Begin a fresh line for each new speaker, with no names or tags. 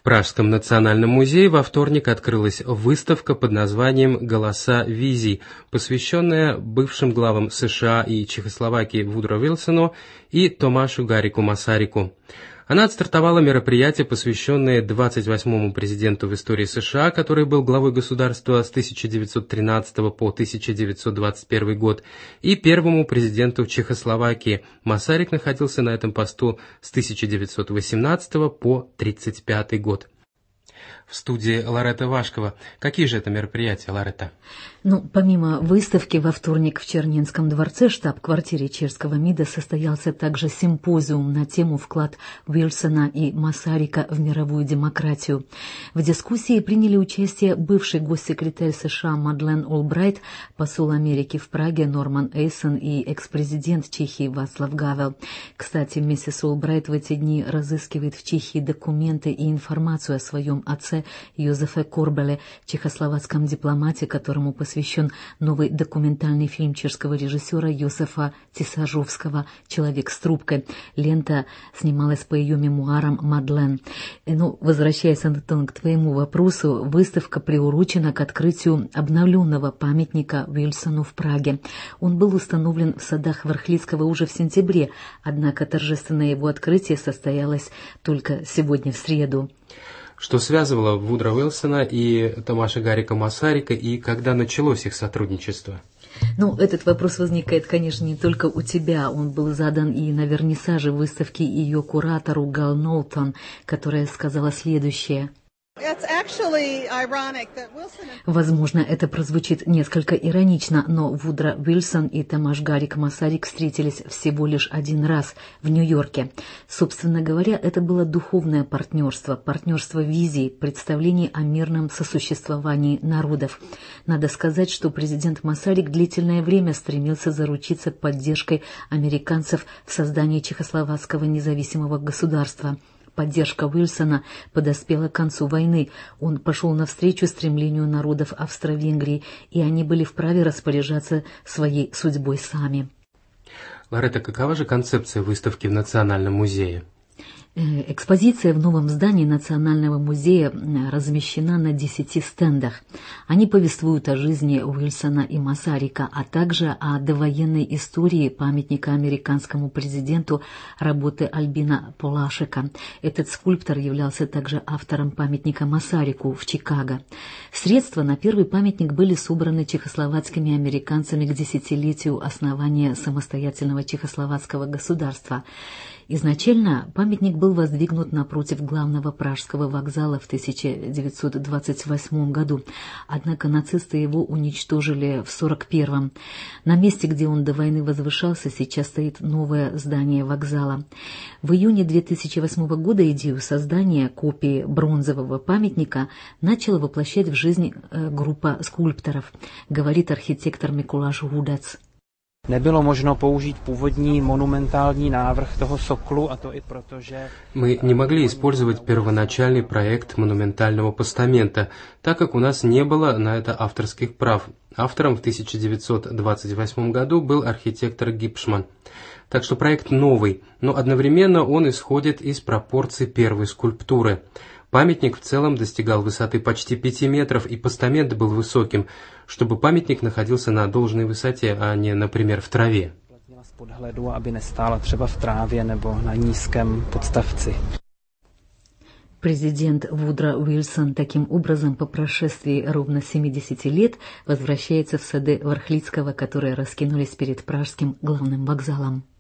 Пражском национальном музее во вторник открылась выставка под названием «Голоса визий», посвященная бывшим главам США и Чехословакии Вудро Вилсону и Томашу Гарику Масарику. Она отстартовала мероприятие, посвященное 28-му президенту в истории США, который был главой государства с 1913 по 1921 год, и первому президенту Чехословакии. Масарик находился на этом посту с 1918 по 1935 год. В студии Лоретта Вашкова. Какие же это мероприятия, Лоретта?
Помимо выставки, во вторник в Чернинском дворце, штаб-квартире чешского МИДа, состоялся также симпозиум на тему «Вклад Вильсона и Масарика в мировую демократию». В дискуссии приняли участие бывший госсекретарь США Мадлен Олбрайт, посол Америки в Праге Норман Эйсон и экс-президент Чехии Вацлав Гавел. Кстати, миссис Олбрайт в эти дни разыскивает в Чехии документы и информацию о своем отце Йозефе Корбеле, чехословацком дипломате, которому посвящен новый документальный фильм чешского режиссера Йосифа Тисажовского «Человек с трубкой». Лента снималась по ее мемуарам Мадлен. Возвращаясь, Антон, к твоему вопросу, выставка приурочена к открытию обновленного памятника Вильсону в Праге. Он был установлен в садах Вархлицкого уже в сентябре, однако торжественное его открытие состоялось только сегодня, в среду.
Что связывало Вудро Вилсона и Томаша Гарика Масарика, и когда началось их сотрудничество?
Этот вопрос возникает, конечно, не только у тебя. Он был задан и на вернисаже выставки ее куратору Гал Нолтон, которая сказала следующее. Возможно, это прозвучит несколько иронично, но Вудро Вилсон и Томаш Гарик Масарик встретились всего лишь один раз в Нью-Йорке. Собственно говоря, это было духовное партнерство, партнерство визий, представлений о мирном сосуществовании народов. Надо сказать, что президент Масарик длительное время стремился заручиться поддержкой американцев в создании чехословацкого независимого государства. Поддержка Вильсона подоспела к концу войны. Он пошел навстречу стремлению народов Австро-Венгрии, и они были вправе распоряжаться своей судьбой сами.
Лоретта, какова же концепция выставки в Национальном музее?
Экспозиция в новом здании Национального музея размещена на 10 стендах. Они повествуют о жизни Вильсона и Масарика, а также о довоенной истории памятника американскому президенту работы Альбина Полашека. Этот скульптор являлся также автором памятника Масарику в Чикаго. Средства на первый памятник были собраны чехословацкими американцами к десятилетию основания самостоятельного чехословацкого государства. Изначально памятник был воздвигнут напротив главного пражского вокзала в 1928 году, однако нацисты его уничтожили в 1941. На месте, где он до войны возвышался, сейчас стоит новое здание вокзала. В июне 2008 года идею создания копии бронзового памятника начала воплощать в жизнь группа скульпторов, говорит архитектор Микулаш Гудец.
Nebylo možno použít původní monumentální návrh toho soklu, a to и proto, že...
Мы не могли использовать первоначальный проект монументального постамента, так как у нас не было на это авторских прав. Автором в 1928 году был архитектор Гипшман. Так что проект новый, но одновременно он исходит из пропорций первой скульптуры. Памятник в целом достигал высоты почти 5 метров, и постамент был высоким, чтобы памятник находился на должной высоте, а не, например, в траве.
Президент Вудро Вильсон таким образом по прошествии ровно 70 лет возвращается в сады Вархлицкого, которые раскинулись перед пражским главным вокзалом.